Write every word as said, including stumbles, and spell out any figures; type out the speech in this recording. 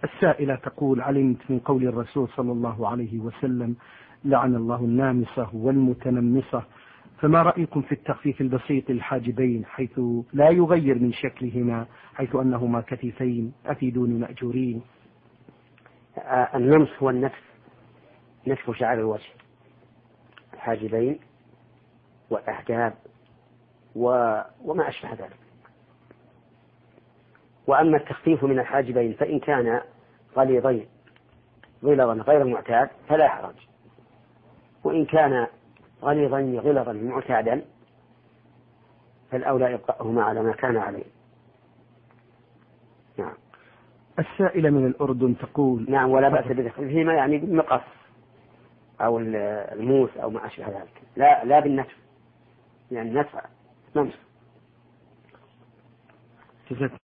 السائلة تقول: علمت من قول الرسول صلى الله عليه وسلم: لعن الله النامصة والمتنمصة، فما رأيكم في التخفيف البسيط للحاجبين حيث لا يغير من شكلهما، حيث أنهما كتفين؟ أفيدوني مأجورين. النمص هو النفس، نفس شعر الوجه، الحاجبين والأحجاب وما أشبه ذلك. وأما التخفيف من الحاجبين فإن كان غليظين غلظا غير معتاد فلا حرج، وإن كان غليظين غلظا معتادا فالأولى إبقاؤهما على ما كان عليه. نعم. السائلة من الأردن تقول: نعم، ولا بأس بتخفيفهما يعني بالمقص أو الموس أو ما أشبه ذلك، لا لا بالنتف، يعني النتف نمس.